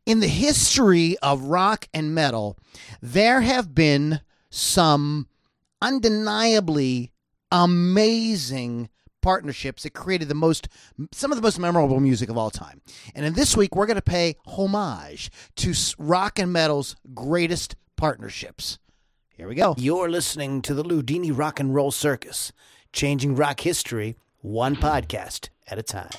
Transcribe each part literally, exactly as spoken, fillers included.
in the history of rock and metal, there have been some undeniably amazing partnerships that created the most, some of the most memorable music of all time. And in this week, we're going to pay homage to rock and metal's greatest partnerships. Here we go. You're listening to the Loudini Rock and Roll Circus, changing rock history one podcast at a time.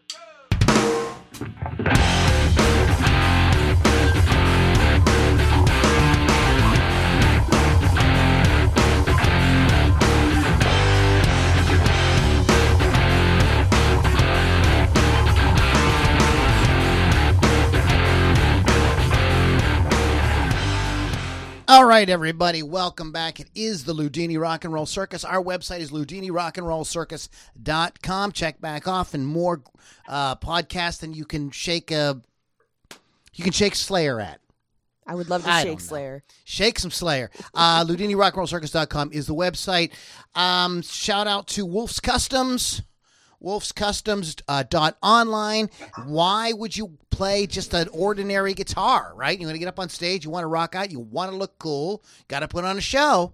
All right, everybody, welcome back. It is the Loudini Rock and Roll Circus. Our website is loudini rock and roll circus dot com. Check back off and more uh, podcasts than you can shake a you can shake Slayer at. I would love to I shake Slayer. Shake some Slayer. Uh, loudini rock and roll circus dot com is the website. Um, shout out to Wolf's Customs. Wolf's Customs uh, dot online. Why would you play just an ordinary guitar, right? You want to get up on stage, you want to rock out, you want to look cool, got to put on a show.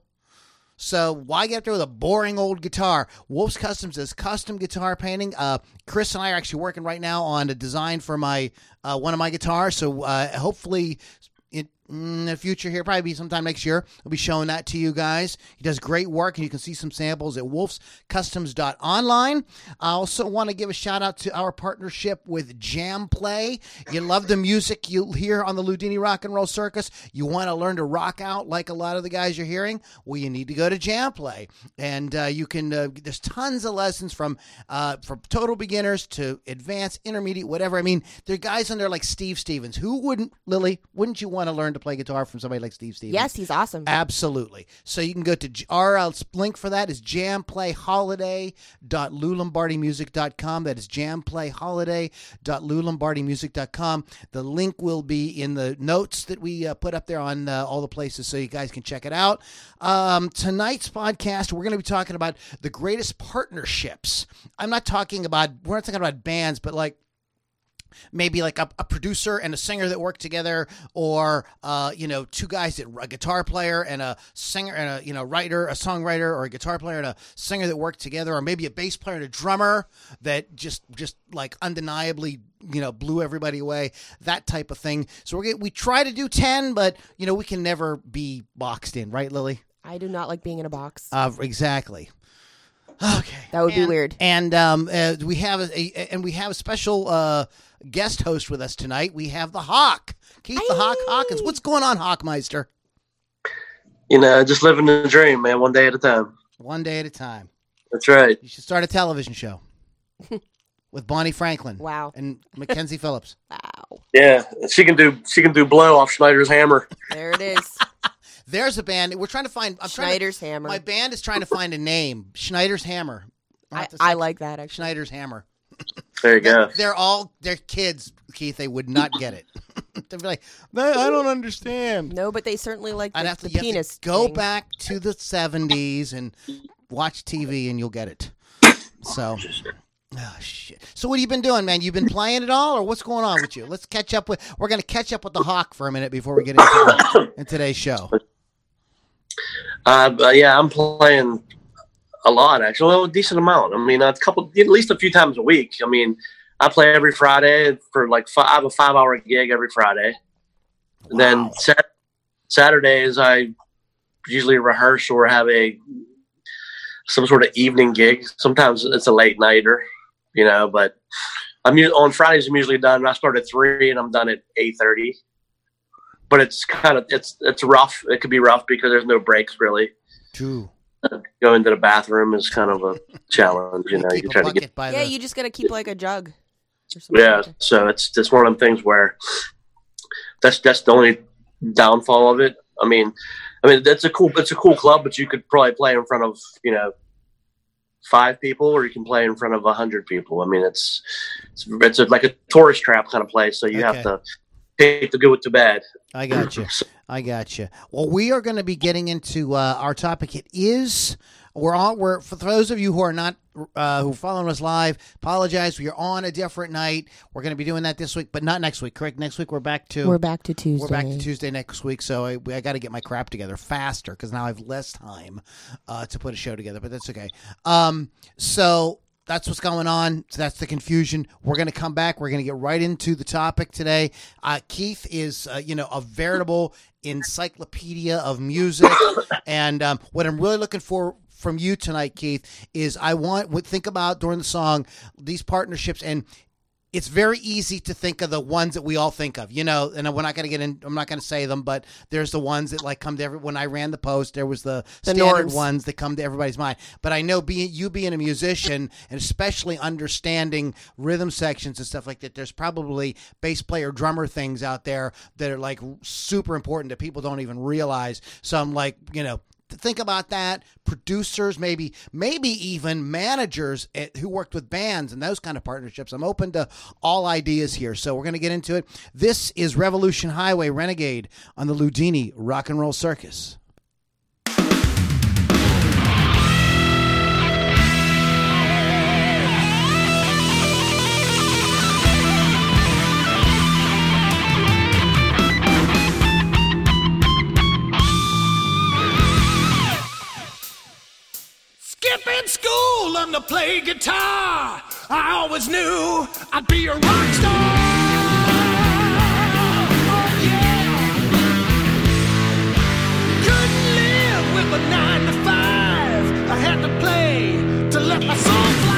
So why get up there with a boring old guitar? Wolf's Customs is custom guitar painting. Uh, Chris and I are actually working right now on a design for my uh, one of my guitars. So uh, hopefully it, in the future here, probably be sometime next year, I'll be showing that to you guys. He does great work, and you can see some samples at wolfs customs dot online. I also want to give a shout out to our partnership with Jam Play. You love the music you hear on the Loudini Rock and Roll Circus. You want to learn to rock out like a lot of the guys you're hearing? Well, you need to go to Jam Play, and uh, you can. Uh, there's tons of lessons from uh, from total beginners to advanced, intermediate, whatever. I mean, there are guys on there like Steve Stevens. Who wouldn't, Lily? Wouldn't you want to learn to play guitar from somebody like Steve Stevens? Yes, he's awesome. Absolutely. So you can go to our uh, link for that is jam play holiday dot lou lombardi music dot com. That is jam play holiday dot lou lombardi music dot com. The link will be in the notes that we uh, put up there on uh, all the places, so you guys can check it out. Um, tonight's podcast, we're going to be talking about the greatest partnerships. I'm not talking about, we're not talking about bands, but like maybe like a, a producer and a singer that work together, or, uh, you know, two guys, that a guitar player and a singer and a, you know, writer, a songwriter, or a guitar player and a singer that work together, or maybe a bass player and a drummer that just, just like undeniably, you know, blew everybody away, that type of thing. So we're, we try to do ten, but, you know, we can never be boxed in, right, Lily? I do not like being in a box. Uh, exactly. Okay. That would and, be weird. And um, uh, we have a, a and we have a special uh, guest host with us tonight. We have the Hawk, Keith Aye. the Hawk Hawkins. What's going on, Hawkmeister? You know, just living the dream, man. One day at a time. One day at a time. That's right. You should start a television show with Bonnie Franklin. Wow. And Mackenzie Phillips. Wow. Yeah, she can do. She can do blow off Schneider's hammer. There it is. There's a band. We're trying to find. I'm Schneider's trying to, Hammer. My band is trying to find a name. Schneider's Hammer. I, I like that, actually. Schneider's Hammer. There you they're, go. They're all, they're kids, Keith. They would not get it. They'd be like, I don't understand. No, but they certainly like the, I'd have to, the penis have to go thing. back to the seventies and watch T V and you'll get it. So, oh, shit. So what have you been doing, man? You've been playing it all, or what's going on with you? Let's catch up with, we're going to catch up with the Hawk for a minute before we get into in today's show. Uh, but yeah, I'm playing a lot, actually. Well, a decent amount. I mean, a couple, at least a few times a week. I mean, I play every Friday for like five, I have a five-hour gig every Friday. Wow. And then sat- Saturdays, I usually rehearse or have a some sort of evening gig. Sometimes it's a late nighter, you know. But I'm on Fridays. I'm usually done. I start at three, and I'm done at eight thirty. But it's kind of it's it's rough. It could be rough because there's no breaks really. True. Going to the bathroom is kind of a challenge, you know. You try to get yeah. The... You just got to keep like a jug. Yeah, like so it's just one of them things where that's that's the only downfall of it. I mean, I mean it's a cool it's a cool club, but you could probably play in front of you know five people, or you can play in front of a hundred people. I mean, it's it's, it's a, like a tourist trap kind of place, so you okay. have to take the good with the bad. I got you. I got you. Well, we are going to be getting into uh, our topic. It is We're on. We're for those of you who are not uh, who are following us live. Apologize. We are on a different night. We're going to be doing that this week, but not next week. Correct? Next week we're back to we're back to Tuesday. We're back to Tuesday next week. So I, I got to get my crap together faster because now I have less time uh, to put a show together. But that's okay. Um, so. That's what's going on. So that's the confusion. We're going to come back. We're going to get right into the topic today. Uh, Keith is, uh, you know, a veritable encyclopedia of music. And um, what I'm really looking for from you tonight, Keith, is I want would think about during the song these partnerships, and it's very easy to think of the ones that we all think of, you know, and we're not going to get in, I'm not going to say them, but there's the ones that like come to every, when I ran the post, there was the, the standard norms. ones that come to everybody's mind. But I know being, you being a musician and especially understanding rhythm sections and stuff like that, there's probably bass player drummer things out there that are like super important that people don't even realize. So I'm like, you know, think about that. Producers, maybe, maybe even managers at, who worked with bands and those kind of partnerships. I'm open to all ideas here, so we're going to get into it. This is Revolution Highway Renegade on the Loudini Rock and Roll Circus. Skipping school, learn to play guitar. I always knew I'd be a rock star. Oh, yeah. Couldn't live with a nine to five. I had to play to let my soul fly.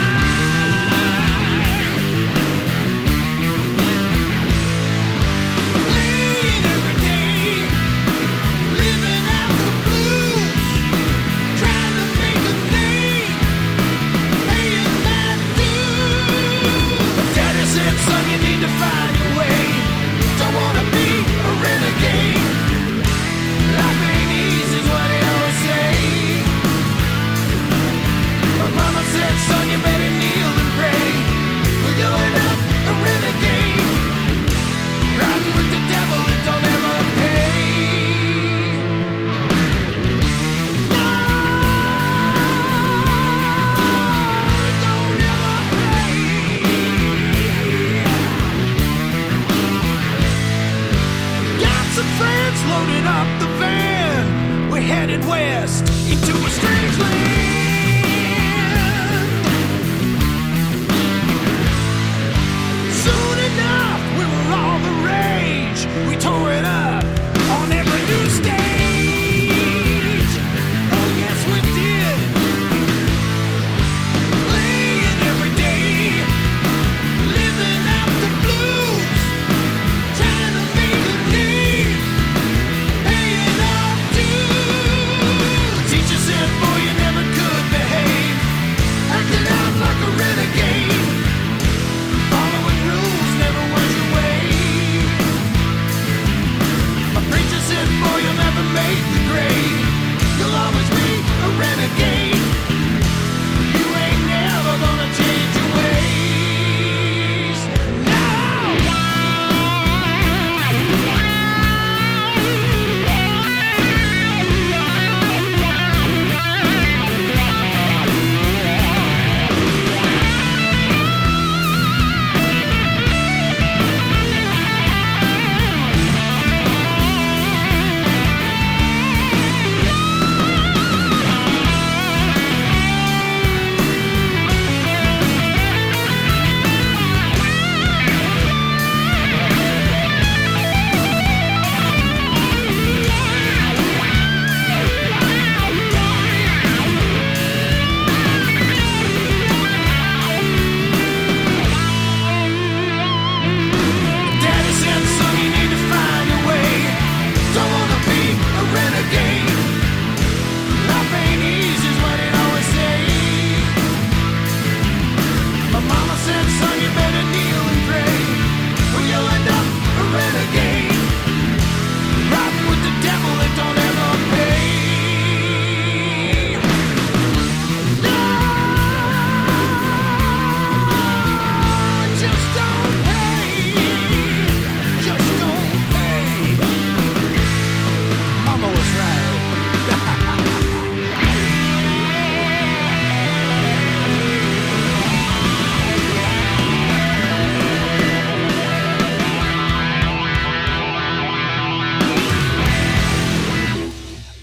Playing every day, living out the blues, trying to make a name, paying my dues. Daddy said, son, you need to find your way. Don't wanna be a renegade. Life ain't easy is what they always say. My mama said, son, you better kneel and pray. We're going up a renegade. Riding with the devil, it don't ever pay. No, it don't ever pay. Got some friends loaded up the van. We're headed west into a strange land. Soon enough, we were all the rage. We tore it up on every new stage. Oh, yes, we did. Playing every day, living out the blues, trying to make a name, paying our dues. Teacher said, boy, you never could behave, acting out like a renegade. Following rules never was your way.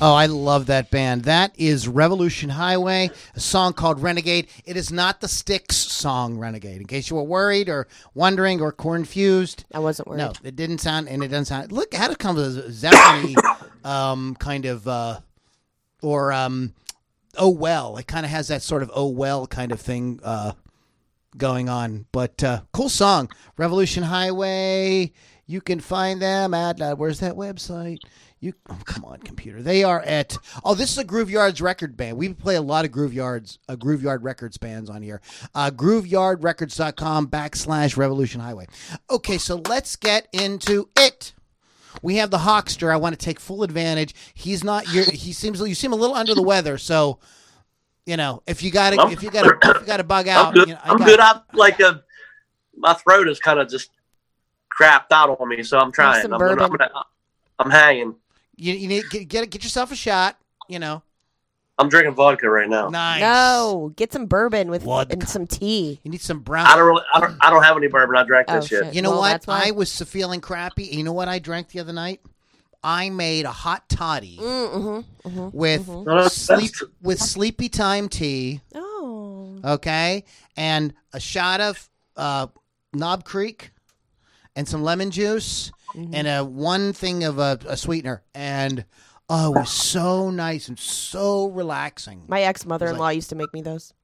Oh, I love that band. That is Revolution Highway, a song called Renegade. It is not the Styx song Renegade, in case you were worried or wondering or confused. I wasn't worried. No, it didn't sound, and it doesn't sound. Look, how it comes as a Zeppelin um, kind of, uh, or um, oh well. It kind of has that sort of oh well kind of thing uh, going on. But uh, cool song, Revolution Highway. You can find them at uh, where's that website? You oh, come on, computer. They are at oh, this is a Groove Yards record band. We play a lot of Groove Yards, uh, Groove Yard Records bands on here. Uh, grooveyardrecords.com backslash Revolution Highway. Okay, so let's get into it. We have the Hawkster. I want to take full advantage. He's not. You're, he seems. You seem a little under the weather. So, you know, if you got to, if you got to, if you got to bug out. I'm good. You know, I I'm got, good. I'm like a. My throat is kind of just crapped out on me, so I'm trying. some I'm, bourbon. I'm, gonna, I'm hanging. You, you need get, get get yourself a shot. You know, I'm drinking vodka right now. nice. No, get some bourbon with Vodka. and some tea. You need some brown. I don't really. I don't. I don't have any bourbon. I drank Oh, this shit. shit. You know Well, what? that's why- I was feeling crappy. You know what I drank the other night? I made a hot toddy Mm-hmm, mm-hmm. with No, that's- sleep that's- with sleepy time tea. Oh, Okay, and a shot of uh, Knob Creek, and some lemon juice, Mm-hmm. and a one thing of a, a sweetener, and oh, it was so nice and so relaxing. my ex mother-in-law used to make me those.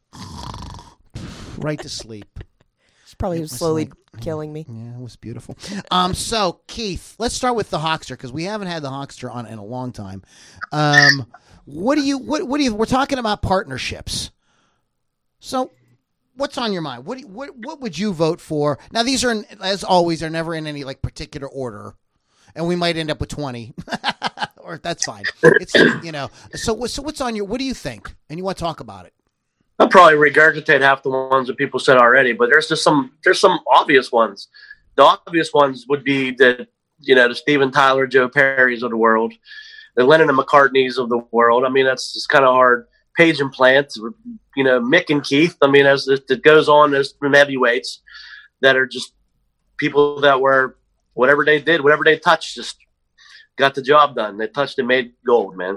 Right to sleep. She's probably was slowly like- killing me. Yeah, it was beautiful. Um, so Keith, let's start with the Hawkster because we haven't had the Hawkster on in a long time. Um, what do you? What? What do you? We're talking about partnerships. So, what's on your mind? What? Do you, what? What would you vote for? Now, these are, as always, they're never in any like particular order, and we might end up with twenty, or that's fine. It's you know. So, what- so what's on your? What do you think? And you want to talk about it? I'll probably regurgitate half the ones that people said already, but there's just some there's some obvious ones. The obvious ones would be the you know the Steven Tyler, Joe Perrys of the world, the Lennon and McCartneys of the world. I mean that's just kind of hard. Page and Plant, you know Mick and Keith. I mean as it it goes on, there's some heavyweights that are just people that were whatever they did, whatever they touched, just got the job done. They touched and made gold, man.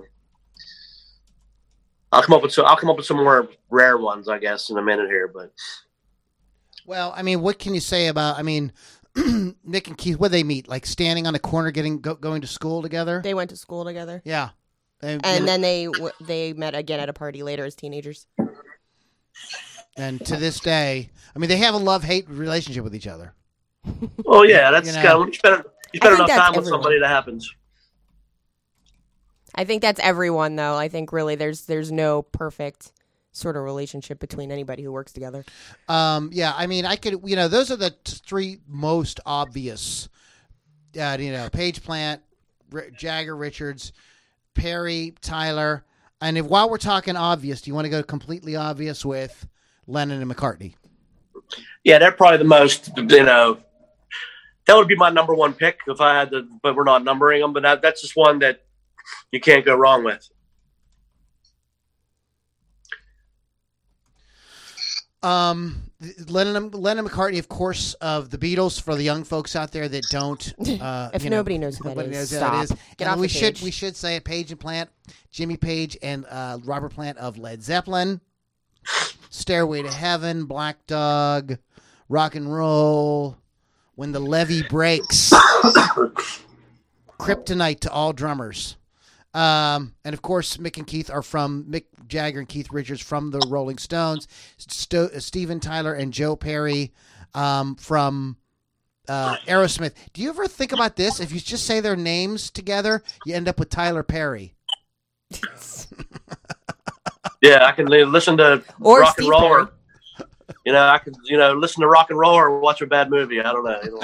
I'll come up with some. I'll come up with some more rare ones, I guess, in a minute here. But Well, I mean, what can you say about? I mean, Nick and Keith, where they meet, like standing on a corner, getting go, going to school together. They went to school together, Yeah, They- and then they w- they met again at a party later as teenagers. and to this day, I mean, they have a love hate relationship with each other. oh yeah, that's You know. kind of you spend you I spend think enough that's time with everyone. somebody that happens. I think that's everyone, though. I think really there's there's no perfect sort of relationship between anybody who works together. Um, yeah, I mean, I could, you know, those are the t- three most obvious. Uh, you know, Page Plant, R- Jagger, Richards, Perry, Tyler, and if while we're talking obvious, do you want to go completely obvious with Lennon and McCartney? Yeah, they're probably the most. You know, that would be my number one pick if I had to. But we're not numbering them. But that, that's just one that you can't go wrong with. Um, Lennon, Lennon McCartney, of course, of the Beatles. For the young folks out there that don't, uh, If you know, nobody knows who that nobody is, knows who stop. that is. Get And off we the should page. we should say it. Page and Plant, Jimmy Page and uh, Robert Plant of Led Zeppelin, Stairway to Heaven, Black Dog, Rock and Roll, When the Levee Breaks, Kryptonite to all drummers. Um, and of course, Mick and Keith are from Mick Jagger and Keith Richards from the Rolling Stones. Sto- Steven Tyler and Joe Perry um, from uh, Aerosmith. Do you ever think about this? If you just say their names together, you end up with Tyler Perry. Yeah, I can li- listen to Or rock Steve and roll. Or, Perry. you know, I can you know listen to rock and roll or watch a bad movie. I don't know. You know.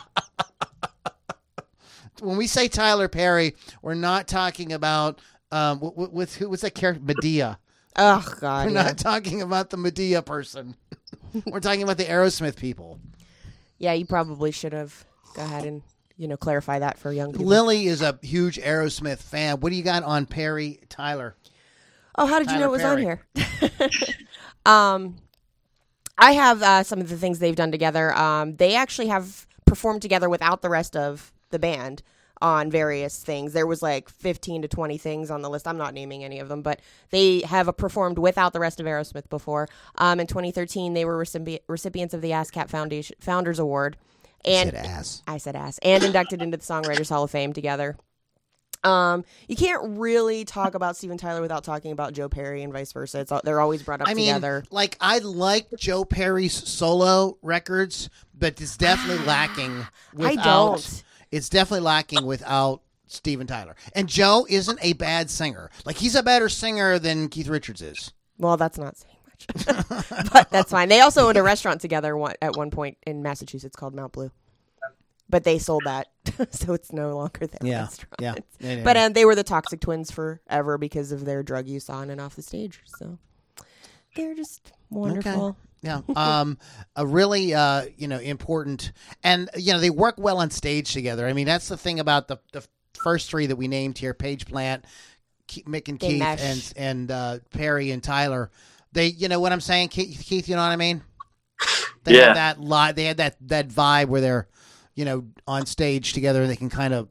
When we say Tyler Perry, we're not talking about um, with, with who was that character Medea. Oh God, We're yeah. not talking about the Medea person. We're talking about the Aerosmith people. yeah, you probably should have go ahead and you know clarify that for young people. Lily is a huge Aerosmith fan. What do you got on Perry Tyler? Oh, how did you Tyler know it was Perry. on here? um, I have uh, some of the things they've done together. Um, they actually have performed together without the rest of the band on various things. There was like fifteen to twenty things on the list. I'm not naming any of them, but they have performed without the rest of Aerosmith before. Um, in twenty thirteen, they were recipi- recipients of the ASCAP Foundation Founders Award. And said ass. I said ass. And inducted into the Songwriters Hall of Fame together. Um, you can't really talk about Steven Tyler without talking about Joe Perry and vice versa. It's, they're always brought up I mean, together. like, I like Joe Perry's solo records, but it's definitely lacking without. I don't. It's definitely lacking without Steven Tyler. And Joe isn't a bad singer. Like, he's a better singer than Keith Richards is. Well, that's not saying much, but that's fine. They also owned a restaurant together one, at one point in Massachusetts called Mount Blue, but they sold that, so it's no longer their Yeah, restaurant. yeah. Yeah, yeah, But yeah. um, they were the Toxic Twins forever because of their drug use on and off the stage. So they're just wonderful. Yeah, um, a really uh, you know important, and you know they work well on stage together. I mean, that's the thing about the the first three that we named here: Paige Plant, Ke- Mick and They Keith, mesh. and and uh, Perry and Tyler. They, you know what I'm saying, Keith? Keith, you know what I mean? They Yeah. had that li- They had that that vibe where they're, you know, on stage together, and they can kind of.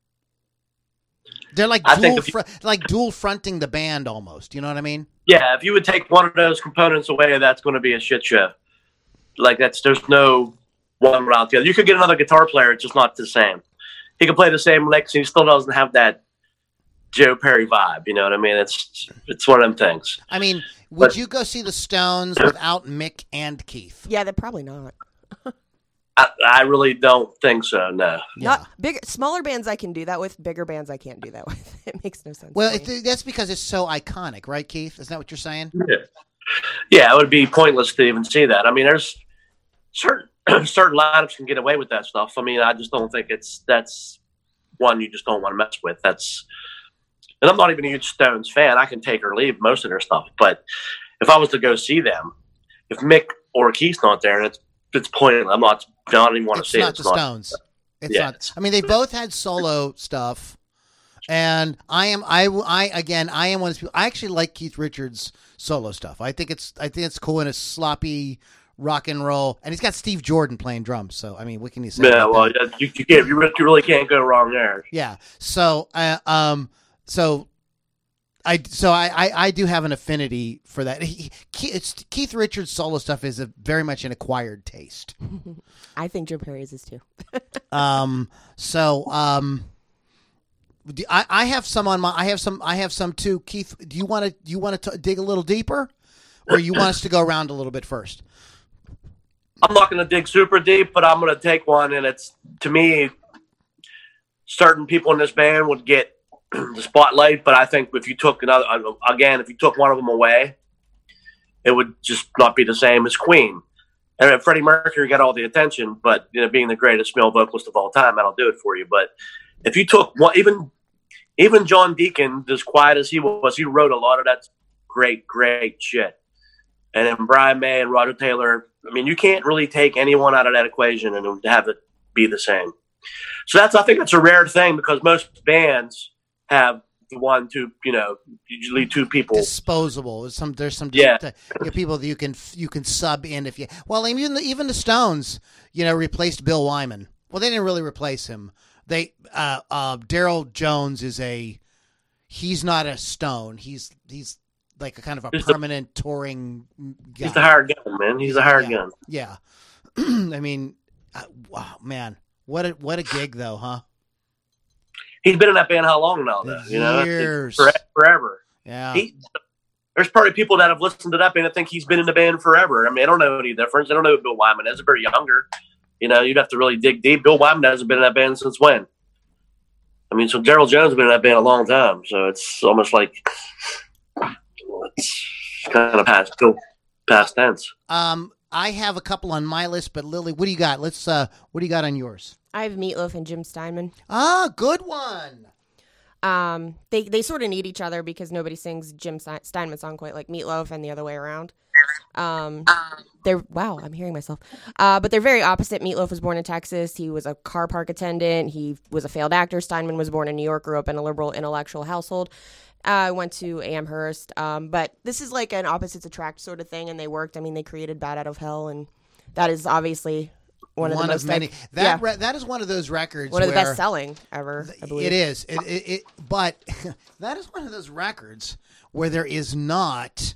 They're like I dual, think if you- fr- like dual fronting the band almost. You know what I mean? Yeah, if you would take one of those components away, that's going to be a shit show. Like that's there's no one without the other. You could get another guitar player; it's just not the same. He can play the same licks, and he still doesn't have that Joe Perry vibe. You know what I mean? It's it's one of them things. I mean, would But- you go see the Stones without Mick and Keith? Yeah, they're probably not. I, I really don't think so. No. Yeah. Not big, smaller bands I can do that with. Bigger bands I can't do that with. It makes no sense. Well, to me. it, that's because it's so iconic, right, Keith? Isn't that what you're saying? Yeah. Yeah, it would be pointless to even see that. I mean, there's certain certain lineups can get away with that stuff. I mean, I just don't think it's that's one you just don't want to mess with. That's and I'm not even a huge Stones fan. I can take or leave most of their stuff, but if I was to go see them, if Mick or Keith's not there, it's it's pointless. I'm not. I don't even want to It's see not it. the It's not- Stones. It's Yeah. not. I mean, they both had solo stuff, and I am. I. I again. I am one of those people. I actually like Keith Richards' solo stuff. I think it's. I think it's cool and it's sloppy rock and roll, and he's got Steve Jordan playing drums. So I mean, what can you say? Yeah, about well, that? you, you can't. You really, you really can't go wrong there. Yeah. So, uh, um, so I, so I, I, I do have an affinity for that. He, Keith, it's, Keith Richards' solo stuff is a very much an acquired taste. I think Joe Perry's is too. Um, so, um, do- I, I have some on my, I have some, I have some too. Keith, do you want to, do you want to dig a little deeper, or you want us to go around a little bit first? I'm not going to dig super deep, but I'm going to take one, and it's to me, certain people in this band would get the spotlight, but I think if you took another, again, if you took one of them away, it would just not be the same as Queen. And Freddie Mercury got all the attention, but you know, being the greatest male vocalist of all time, that'll do it for you. But if you took one, even even John Deacon, as quiet as he was, he wrote a lot of that great, great shit. And then Brian May and Roger Taylor. I mean, you can't really take anyone out of that equation and have it be the same. So that's, I think that's a rare thing because most bands have one, two, you know, usually two people. Disposable. There's some, there's some, Yeah. uh, you know, people that you can, you can sub in if you, well, even the, even the Stones, you know, replaced Bill Wyman. Well, they didn't really replace him. They, uh, uh, Daryl Jones is a, he's not a Stone. He's, he's like a kind of a He's the- permanent touring guy. He's the hired gun, man. He's a hired yeah. gun. Yeah. I mean, uh, wow, man, what a, what a gig though, huh? He's been in that band how long now, though? You know, Years. It's- it's forever. Yeah. He, there's probably people that have listened to that band that think he's been in the band forever. I mean, I don't know any difference. I don't know who Bill Wyman is. They're very younger. You know, you'd have to really dig deep. Bill Wyman hasn't been in that band since when? I mean, so Daryl Jones has been in that band a long time. So it's almost like it's kind of past, still past tense. Um, I have a couple on my list, but Lily, what do you got? Let's, uh, what do you got on yours? I have Meatloaf and Jim Steinman. Ah, good one. Um, they they sort of need each other because nobody sings Jim Ste- Steinman's song quite like Meatloaf and the other way around. Um, they're wow, I'm hearing myself. Uh, but they're very opposite. Meatloaf was born in Texas. He was a car park attendant. He was a failed actor. Steinman was born in New York, grew up in a liberal intellectual household. I uh, went to Amherst. Um, but this is like an opposites attract sort of thing, and they worked. I mean, they created Bat Out of Hell, and that is obviously one of the most of many. like- that yeah. re- that is one of those records. one of the where- best selling ever. I believe It is. It, it, it, but that is one of those records where there is not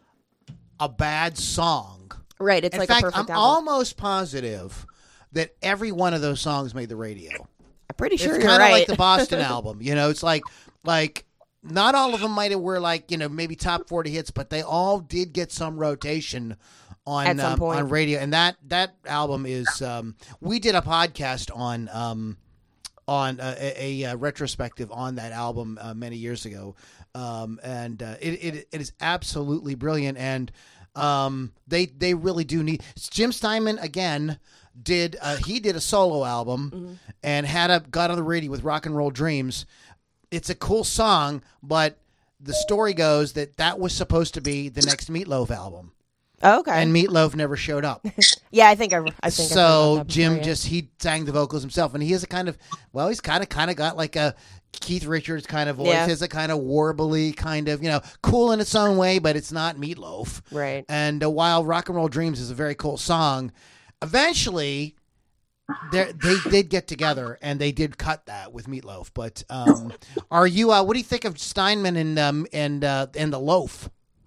a bad song. Right, it's In like fact, a perfect I'm album. almost positive that every one of those songs made the radio. I'm pretty sure It's you're kind of right. like the Boston album. You know, it's like like not all of them might have were like you know maybe top forty hits, but they all did get some rotation on At some um, point. on radio. And that that album is um, we did a podcast on. Um, on uh, a, a, uh retrospective on that album uh, many years ago, um, and uh, it, it it is absolutely brilliant. And um, they they really do need Jim Steinman again. Did uh, he did a solo album Mm-hmm. and had a got on the radio with Rock and Roll Dreams. It's a cool song, but the story goes that that was supposed to be the next Meatloaf album, Oh, okay. and Meatloaf never showed up. yeah, I think I, I think I've heard So about that Jim before, yeah. just he sang the vocals himself, and he has a kind of well, he's kind of kind of got like a Keith Richards kind of voice. Yeah. He has a kind of warbly kind of you know cool in its own way, but it's not Meatloaf. Right. And uh, while Rock and Roll Dreams is a very cool song, eventually they they did get together and they did cut that with Meatloaf. But um, are you? Uh, what do you think of Steinman and um, and uh, and the Loaf?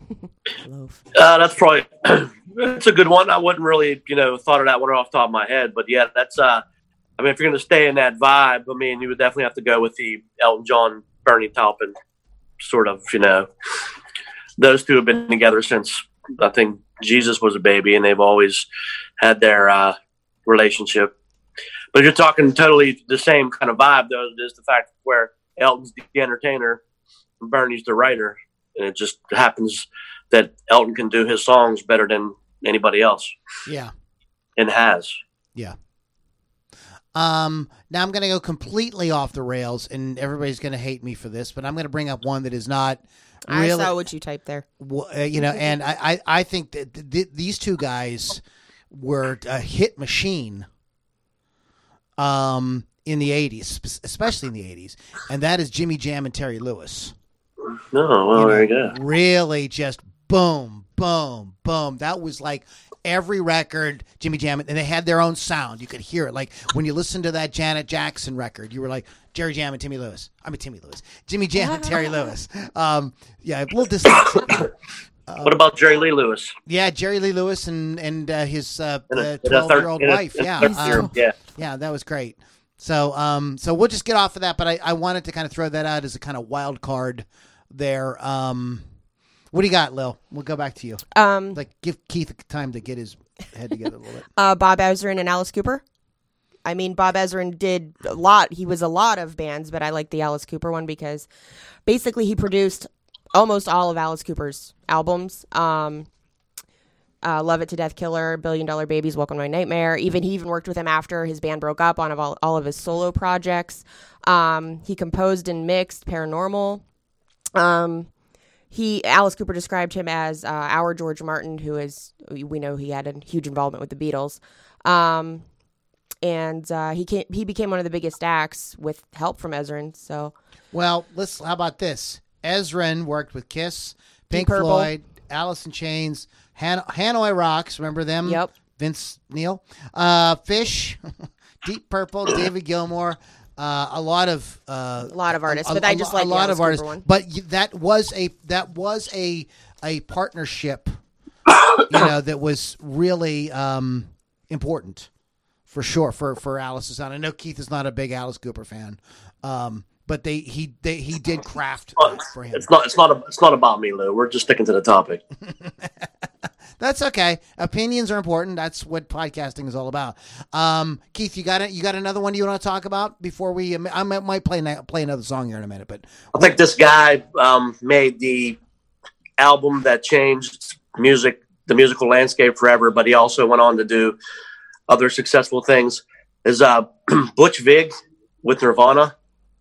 Loaf. Uh, that's probably that's a good one. I wouldn't really, you know, thought of that one off the top of my head, but yeah, that's. Uh, I mean, if you're going to stay in that vibe, I mean, you would definitely have to go with the Elton John, Bernie Taupin sort of. You know, those two have been together since I think Jesus was a baby, and they've always had their uh, relationship. But if you're talking totally the same kind of vibe, though, is the fact where Elton's the entertainer and Bernie's the writer. And it just happens that Elton can do his songs better than anybody else, Yeah. and has. Yeah. Um, now I'm going to go completely off the rails, and everybody's going to hate me for this, but I'm going to bring up one that is not I really, saw what you typed there. w- uh, you know, and I, I, I think that th- th- these two guys were a hit machine um, in the eighties, sp- especially in the eighties, and that is Jimmy Jam and Terry Lewis. No, well, You there you know, go. Really just boom, boom, boom. That was like every record, Jimmy Jam, and they had their own sound. You could hear it. Like when you listen to that Janet Jackson record, you were like, Jerry Jam and Timmy Lewis. I mean, Timmy Lewis. Jimmy Jam and Terry Lewis. Um, yeah, a little dyslexic. What about Jerry Lee Lewis? Yeah, Jerry Lee Lewis and, and uh, his uh, And a- and a third- twelve-year-old and a- wife. and a Yeah, third-year- um, yeah. yeah, that was great. So, um, so we'll just get off of that, but I, I wanted to kind of throw that out as a kind of wild card there. Um, what do you got, Lil? We'll go back to you. Um, Like, give Keith time to get his head together a little bit. uh, Bob Ezrin and Alice Cooper. I mean, Bob Ezrin did a lot. He was a lot of bands, but I like the Alice Cooper one because basically he produced almost all of Alice Cooper's albums. Um, uh, Love It to Death Killer, Billion Dollar Babies, Welcome to My Nightmare. Even he even worked with him after his band broke up on of all, all of his solo projects. Um, he composed and mixed Paranormal. Um, he Alice Cooper described him as uh, our George Martin, who is we know he had a huge involvement with the Beatles. Um, and uh, he came, he became one of the biggest acts with help from Ezrin. So Well, let's. How about this? Ezrin worked with Kiss, Pink Purple. Floyd, Alice in Chains, Han- Hanoi Rocks. Remember them? Yep. Vince Neil, uh, Fish, Deep Purple, David Gilmour. Uh, a lot of uh, A lot of artists, a, but a- I just a like the lot Alice of artists. Cooper one. But y- that was a that was a a partnership, you know, that was really um, important for sure for for Alice's sound. I know Keith is not a big Alice Cooper fan, um, but they he they he did craft Well, that for him. It's not. It's not. A, it's not about me, Lou. We're just sticking to the topic. That's okay. Opinions are important. That's what podcasting is all about. Um, Keith, you got it. You got another one you want to talk about before we? I might play play another song here in a minute, but I think this guy um, made the album that changed music, the musical landscape forever. But he also went on to do other successful things. Is uh, Butch Vig with Nirvana,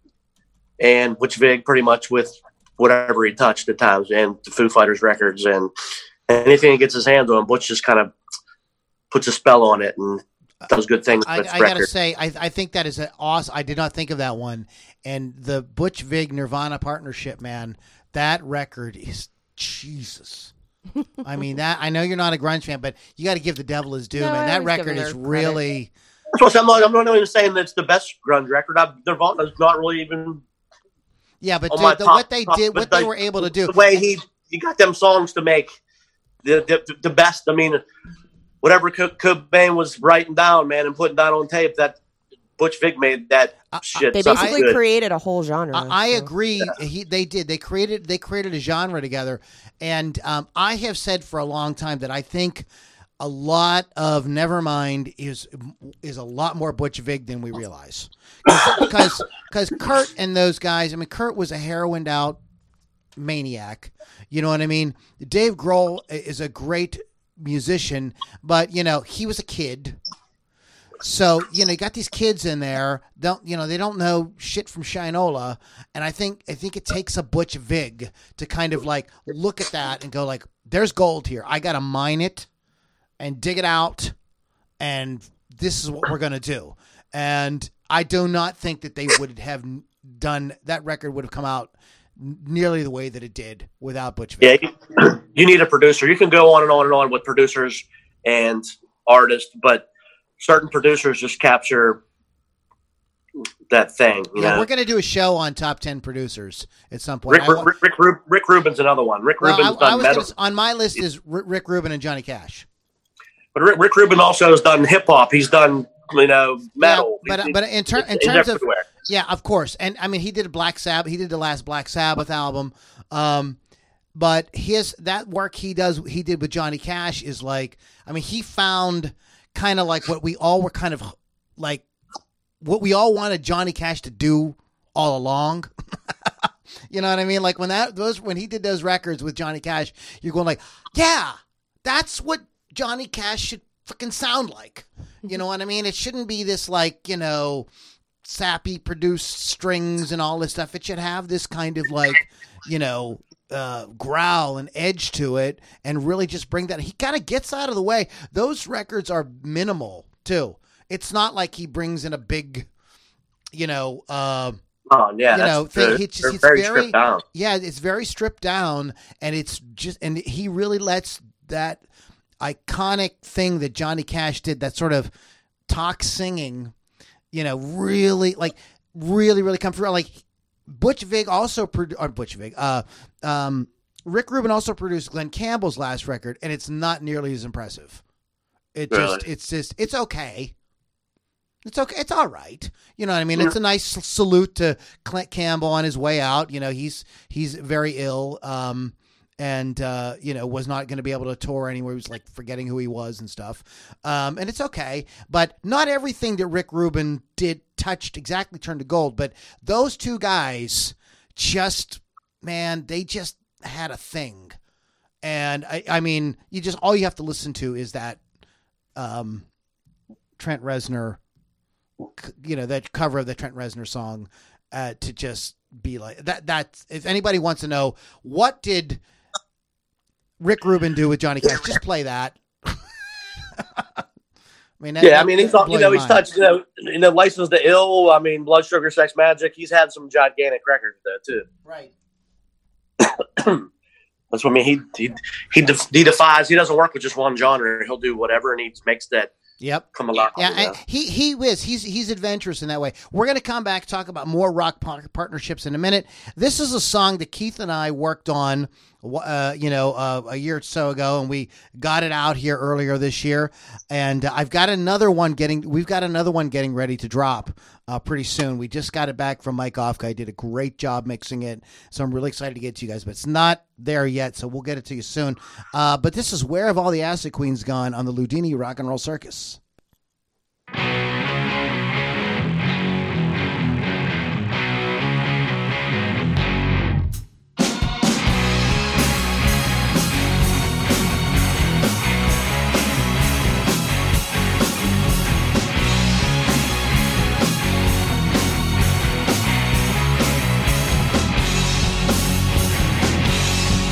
and Butch Vig pretty much with whatever he touched at times, and the Foo Fighters records and anything he gets his hands on. Butch just kind of puts a spell on it and does good things I, with I gotta records. say, I, I think that is an awesome. I did not think of that one, and the Butch Vig Nirvana partnership, man, that record is Jesus. I mean that. I know you're not a grunge fan, but you got to give the devil his due, No, man. I That always give record them is their really. That's what I'm not. I'm not even saying that it's the best grunge record. I, Nirvana's not really even. Yeah, but on dude, my the, top- what they top- did, but what they the- were able to do. The way he he got them songs to make the the, the best. I mean, whatever Co- Cobain was writing down, man, and putting down on tape, that Butch Vig made that I- shit. They something basically good. created a whole genre. I, I so. agree. He, they did. They created. They created a genre together, and um, I have said for a long time that I think a lot of Nevermind is is a lot more Butch Vig than we realize, because because Kurt and those guys. I mean, Kurt was a heroined out maniac. You know what I mean? Dave Grohl is a great musician, but you know he was a kid. So, you know, you got these kids in there, don't you know, they don't know shit from Shinola, and I think I think it takes a Butch Vig to kind of like look at that and go like, there's gold here. I got to mine it and dig it out, and this is what we're going to do. And I do not think that they would have done that record would have come out nearly the way that it did without Butch Vig. Yeah, you, you need a producer. You can go on and on and on with producers and artists, but certain producers just capture that thing. You Yeah, know? we're going to do a show on top ten producers at some point. Rick, I wa- Rick, Rick, Rick, Rick Rubin's another one. Rick well, Rubin's I, I done was metal. gonna, s- on my list is Rick, Rick Rubin and Johnny Cash. But Rick, Rick Rubin also has done hip hop. He's done, you know, metal. Yeah, but He- but in, ter- in he's terms of everywhere. yeah, of course, and I mean he did Black Sabbath. He did the last Black Sabbath album, um, but his that work he does he did with Johnny Cash is like I mean he found kind of like what we all were kind of like what we all wanted Johnny Cash to do all along. You know what I mean? Like when that those when he did those records with Johnny Cash, you're going like, yeah, that's what Johnny Cash should fucking sound like. You know what I mean? It shouldn't be this like, you know, sappy produced strings and all this stuff. It should have this kind of like, you know, uh, growl and edge to it and really just bring that. He kind of gets out of the way. Those records are minimal too. It's not like he brings in a big, you know, uh, Oh, yeah. you that's know, true. thing- it's, They're it's very, very, stripped down. yeah, it's very stripped down, and it's just, and he really lets that iconic thing that Johnny Cash did, that sort of talk singing, you know, really like, really, really come through. Like Butch Vig also produced, or Butch Vig, uh, um, Rick Rubin also produced Glenn Campbell's last record, and it's not nearly as impressive. It just, Really? it's just, it's okay. It's okay. It's all right. You know what I mean? It's a nice salute to Clint Campbell on his way out. You know, he's he's very ill, um, and uh, you know was not going to be able to tour anywhere. He was like forgetting who he was and stuff. Um, and it's okay, but not everything that Rick Rubin did touched exactly turned to gold. But those two guys, just man, they just had a thing. And I, I mean, you just all you have to listen to is that um, Trent Reznor. You know, that cover of the Trent Reznor song uh, to just be like that. That's if anybody wants to know what did Rick Rubin do with Johnny Cash, just play that. I mean, that, Yeah, I that- mean, he's that'll you blow know your he's mind. touched you know you know License to Ill. I mean, Blood Sugar Sex Magic. He's had some gigantic records though too. Right. That's what I mean. He he he, def- he defies. He doesn't work with just one genre. He'll do whatever, and he makes that Yep. come alive. Yeah, you know? and he he is. He's he's adventurous in that way. We're going to come back talk about more rock par- partnerships in a minute. This is a song that Keith and I worked on, uh, you know, uh, a year or so ago, and we got it out here earlier this year. And uh, I've got another one getting. We've got another one getting ready to drop uh, pretty soon. We just got it back from Mike Ofka. I did a great job mixing it, so I'm really excited to get it to you guys. But it's not there yet, so we'll get it to you soon. Uh, but this is Where Have All the Acid Queens Gone on the Ludini Rock and Roll Circus.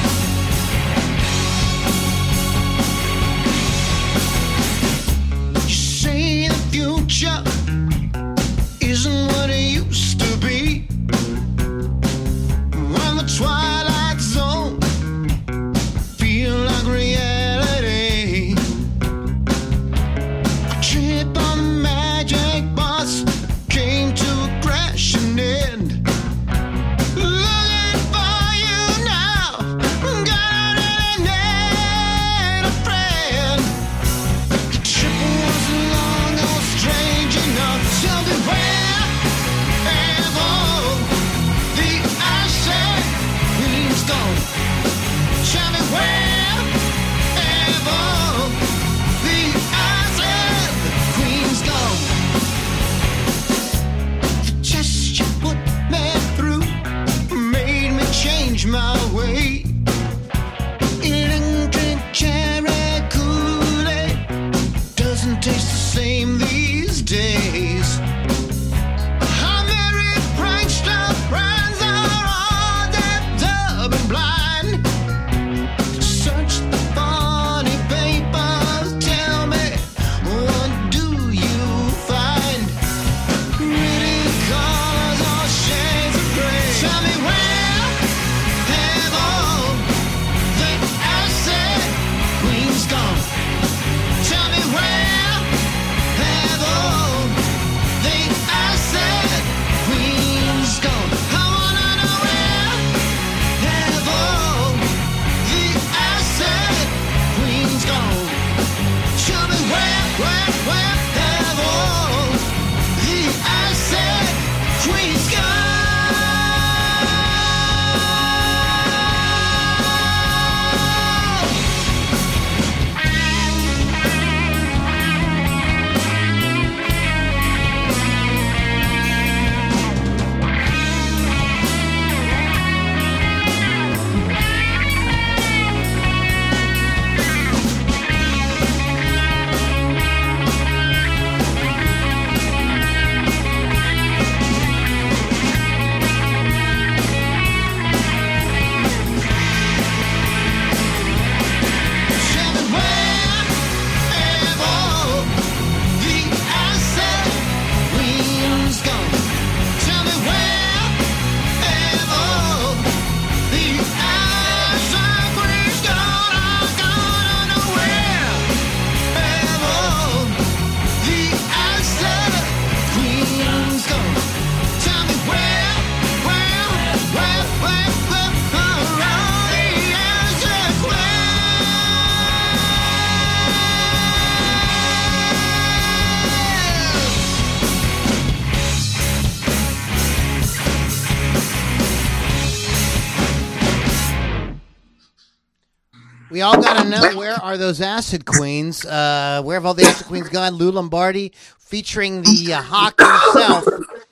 She We all got to know, where are those Acid Queens? Uh, where have all the Acid Queens gone? Lou Lombardi featuring the uh, Hawk himself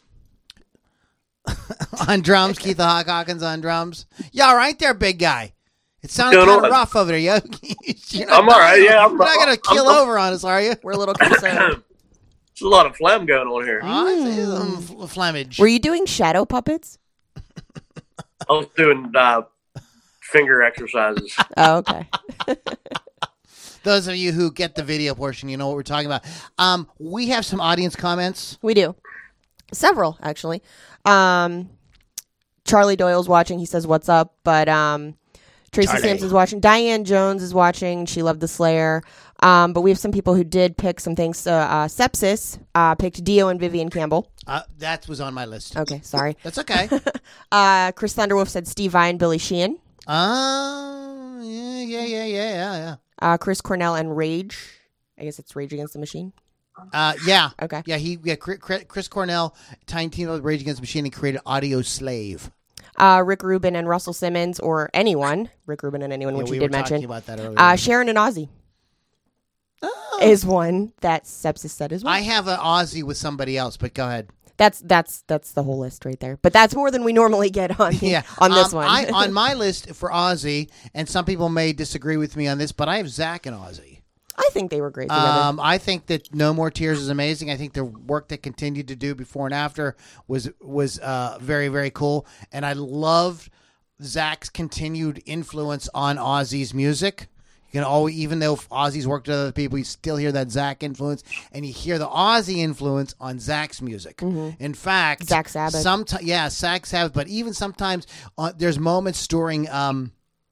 on drums. Keith the Hawk Hawkins on drums. You all right there, big guy? It sounded Doing kind of all right. rough over there, yo. You're not- I'm all right. Yeah, I'm You're not going to I'm- kill I'm- over on us, are you? We're a little concerned. There's a lot of phlegm going on here. Oh, I see some fl- flammage. Were you doing shadow puppets? I was doing uh, finger exercises. Oh, okay. Those of you who get the video portion, you know what we're talking about. Um, we have some audience comments. We do. Several, actually. Um, Charlie Doyle's watching. He says, what's up? But um, Tracy Charlie. Sampson's watching. Diane Jones is watching. She loved The Slayer. Um, but we have some people who did pick some things. Uh, uh, Sepsis uh, picked Dio and Vivian Campbell. Uh, that was on my list. Okay, sorry. That's okay. Uh, Chris Thunderwolf said Steve Vai and Billy Sheehan. Oh, yeah, yeah, yeah, yeah, yeah, yeah. Uh, Chris Cornell and Rage. I guess it's Rage Against the Machine. Uh, yeah. Okay. Yeah, he yeah, Chri- Chri- Chris Cornell, Tiny Team of Rage Against the Machine, and created Audio Slave. Uh, Rick Rubin and Russell Simmons, or anyone. Rick Rubin and anyone, Yeah, which we you were did mention. talking about that earlier. Uh, Sharon and Ozzy Oh. is one that Sepsis said as well. I have an Aussie with somebody else, but go ahead. That's that's that's the whole list right there. But that's more than we normally get on Yeah, on this um, one. I, on my list for Aussie, and some people may disagree with me on this, but I have Zach and Aussie. I think they were great together. Um, I think that No More Tears is amazing. I think the work they continued to do before and after was was uh, very very cool, and I loved Zach's continued influence on Ozzy's music. You can always, even though Ozzy's worked with other people, you still hear that Zach influence, and you hear the Ozzy influence on Zach's music. In fact, Mm-hmm. Zach Sabbath. Sometimes, yeah, Zach Sabbath, but even sometimes uh, there's moments during. Um,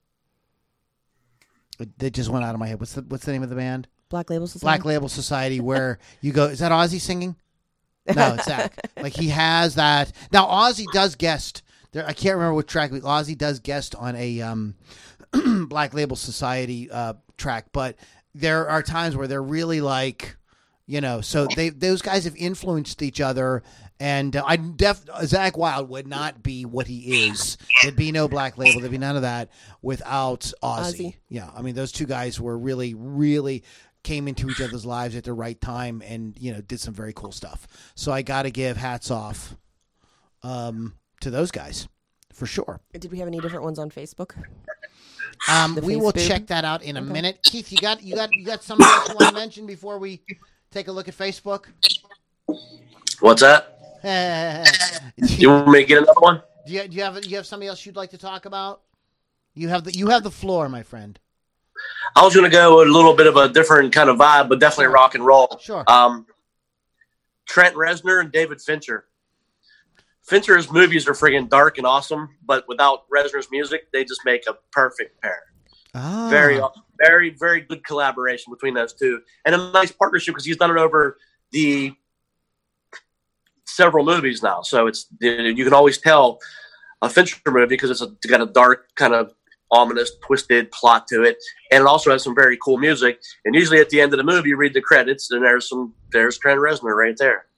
that just went out of my head. What's the What's the name of the band? Black Label Society. Black Label Society, where you go, is that Ozzy singing? No, it's Zach. Like he has that. Now Ozzy does guest. There, I can't remember what track. but Ozzy does guest on a um, Black Label Society uh, track, but there are times where they're really like, you know, so they those guys have influenced each other. And uh, I def Zach Wild would not be what he is. There'd be no Black Label. There'd be none of that without Ozzy. Ozzy. Yeah, I mean those two guys were really, really came into each other's lives at the right time, and you know did some very cool stuff. So I got to give hats off um, to those guys for sure. Did we have any different ones on Facebook? Um, The we will Facebook? check that out in a minute. Keith, you got you got you got something else you want to mention before we take a look at Facebook? What's that? do, You want me to get another one? you, do you have do you have something else you'd like to talk about? You have the you have the floor, my friend. I was going to go a little bit of a different kind of vibe, but definitely rock and roll. Sure. Um, Trent Reznor and David Fincher. Fincher's movies are friggin' dark and awesome, but without Reznor's music, they just make a perfect pair. Ah. Very, very, very good collaboration between those two, and a nice partnership because he's done it over the several movies now. So it's you can always tell a Fincher movie because it's, a, it's got a dark kind of ominous, twisted plot to it, and it also has some very cool music. And usually at the end of the movie, you read the credits, and there's some there's Trent Reznor right there.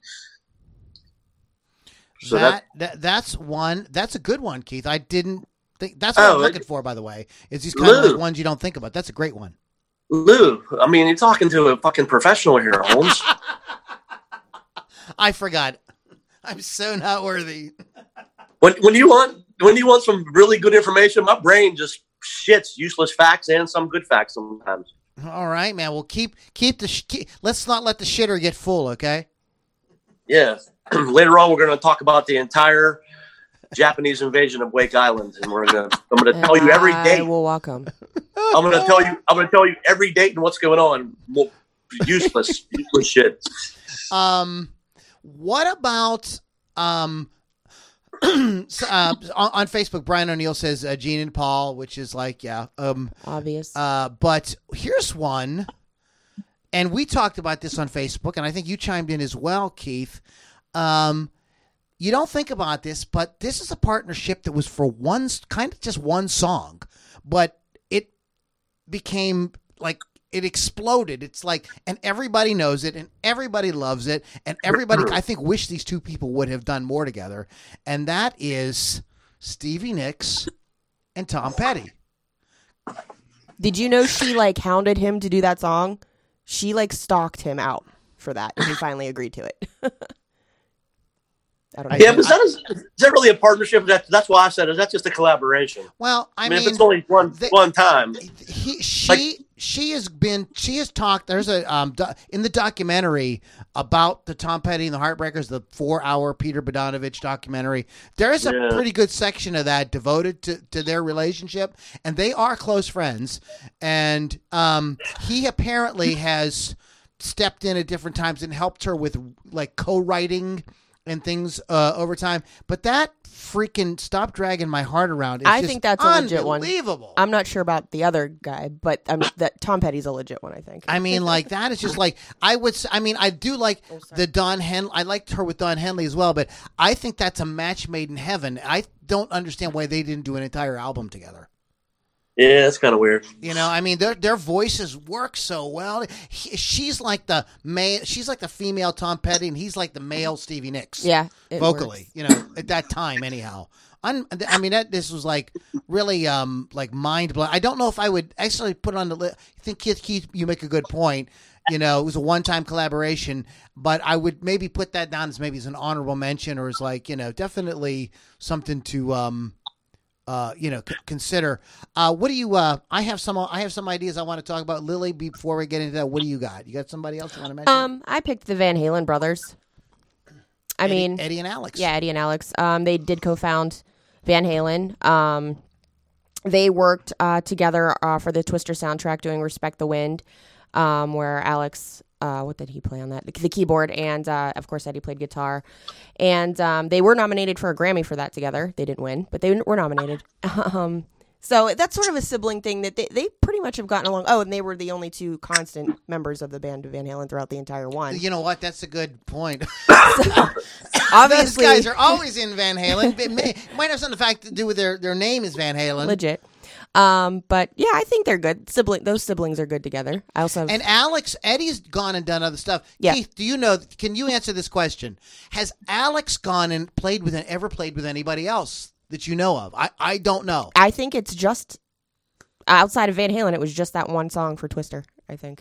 So that, that's that that's one. That's a good one, Keith. I didn't think that's what Oh, I'm it- looking for. By the way, is these kind of Lou. like ones you don't think about. That's a great one. Lou. I mean, you're talking to a fucking professional here, Holmes. I forgot. I'm so not worthy. when when you want when you want some really good information, my brain just shits useless facts and some good facts sometimes. All right, man. Well, keep keep the sh- keep, let's not let the shitter get full. Okay. Yeah. Later on, we're going to talk about the entire Japanese invasion of Wake Island, and we're going to. I'm going to tell you every I date. will welcome. I'm going to tell you. I'm going to tell you every date and what's going on. Well, useless, useless shit. Um, what about um, so, uh, on, on Facebook? Brian O'Neill says uh, Gene and Paul, which is like yeah. Um, Obvious. uh, but here's one, and we talked about this on Facebook, and I think you chimed in as well, Keith. Um, you don't think about this, but this is a partnership that was for one kind of just one song, but it became like it exploded. It's like, and everybody knows it, and everybody loves it, and everybody I think wish these two people would have done more together, and that is Stevie Nicks and Tom Petty. Did you know she like hounded him to do that song? She like stalked him out for that, and he finally agreed to it. I don't know. Yeah, but is that, is, is that really a partnership? That, that's why I said, is that just a collaboration? Well, I, I mean, mean, if it's only one the- one time. he, she Like- she has been she has talked. There's a um do, in the documentary about the Tom Petty and the Heartbreakers, the four hour Peter Bogdanovich documentary. There is a Yeah. pretty good section of that devoted to, to their relationship, and they are close friends. And um, he apparently has stepped in at different times and helped her with like co-writing and things uh, over time. But that freaking Stop Dragging My Heart Around is I just think that's a legit one. unbelievable. I'm not sure about the other guy, but um, that Tom Petty's a legit one. I think. I mean, like that is just like I would. s- I mean, I do like the Don Hen. I liked her with Don Henley as well, but I think that's a match made in heaven. I don't understand why they didn't do an entire album together. Yeah, that's kind of weird. You know, I mean, their their voices work so well. He, she's like the male. She's like the female Tom Petty, and he's like the male Stevie Nicks. Yeah, it vocally, works. you know, at that time, anyhow. Un, I mean, that this was like really um like mind blowing. I don't know if I would actually put it on the list. I think Keith, Keith, you make a good point. You know, it was a one time collaboration, but I would maybe put that down as maybe as an honorable mention, or as like you know, definitely something to um. Uh, you know, c- consider. Uh, what do you? Uh, I have some. I have some ideas I want to talk about. Lily, before we get into that, what do you got? You got somebody else you want to mention? Um, I picked the Van Halen brothers. I Eddie, mean, Eddie and Alex. yeah, Eddie and Alex. Um, they did co-found Van Halen. Um, they worked uh, together uh, for the Twister soundtrack, doing "Respect the Wind," um, where Alex. Uh, what did he play on that? The, the keyboard, and uh, of course Eddie played guitar. And um, they were nominated for a Grammy for that together. They didn't win, but they were nominated. um, so that's sort of a sibling thing that they, they pretty much have gotten along. Oh, and they were the only two constant members of the band of Van Halen throughout the entire one. You know what? That's a good point. Obviously, Those guys are always in Van Halen. It may, might have something to fact to do with their, their name is Van Halen. legit. Um, but yeah, I think they're good. Sibling, those siblings are good together. I also have, And Alex, Eddie's gone and done other stuff. Yeah. Keith, do you know? Can you answer this question? Has Alex gone and played with ever played with anybody else that you know of? I, I don't know. I think it's just outside of Van Halen. It was just that one song for Twister. I think.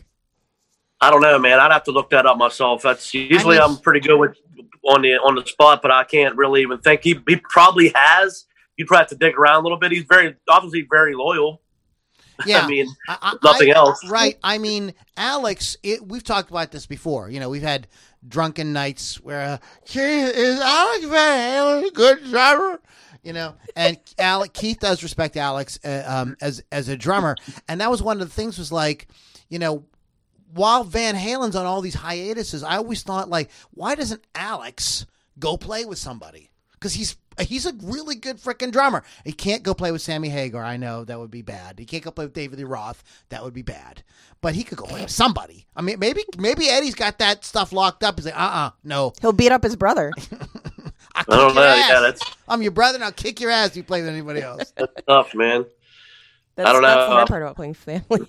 I don't know, man. I'd have to look that up myself. That's usually I mean- I'm pretty good with on the on the spot, but I can't really even think. He he probably has. You'd probably have to dig around a little bit. He's very obviously very loyal. Yeah. I mean, I, I, nothing I- else. Right. I mean, Alex, it, we've talked about this before. You know, we've had drunken nights where, uh, "Keith, is Alex Van Halen a good drummer?" You know, and Alec, Keith does respect Alex uh, um, as as a drummer. And that was one of the things was like, you know, while Van Halen's on all these hiatuses, I always thought, like, why doesn't Alex go play with somebody? Because he's he's a really good freaking drummer. He can't go play with Sammy Hagar. I know that would be bad. He can't go play with David Lee Roth. That would be bad. But he could go play with somebody. I mean, maybe maybe Eddie's got that stuff locked up. He's like, uh uh no. He'll beat up his brother. I'll kick I don't your know. ass. Yeah, that's I'm your brother, and I'll kick your ass if you play with anybody else. that's tough, man. That's, I don't That's the know. hard part about playing family.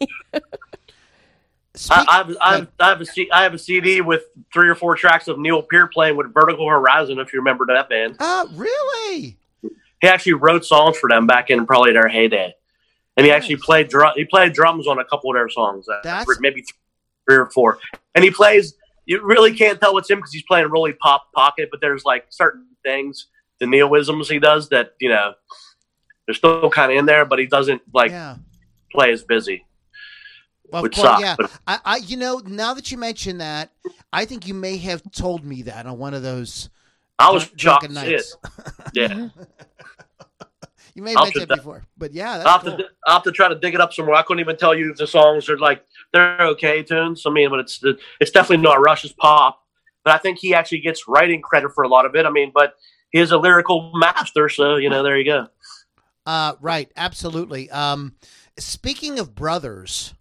Speak- I, I, have, I, have, I, have a C, I have a C D with three or four tracks of Neil Peart playing with Vertical Horizon, if you remember that band. uh, really? He actually wrote songs for them back in probably their heyday. And he actually Nice. played drum. He played drums on a couple of their songs, uh, That's- maybe three or four. And he plays. You really can't tell it's him because he's playing really pop pocket. But there's like certain things, the Neoisms he does that you know, they're still kind of in there, but he doesn't like Yeah. play as busy. Well, of Which course, sucks, yeah. but- I, I, you know, now that you mention that, I think you may have told me that on one of those I was drunk- shocked drunken to see it. nights. Yeah, You may have I'll mentioned put it that- before, but yeah, I'll that's have, cool. to, I'll have to try to dig it up somewhere. I couldn't even tell you if the songs are like they're okay tunes. I mean, but it's it's definitely not Rush's pop. But I think he actually gets writing credit for a lot of it. I mean, but he is a lyrical master, so you know, there you go. Uh, right, absolutely. Um, speaking of brothers,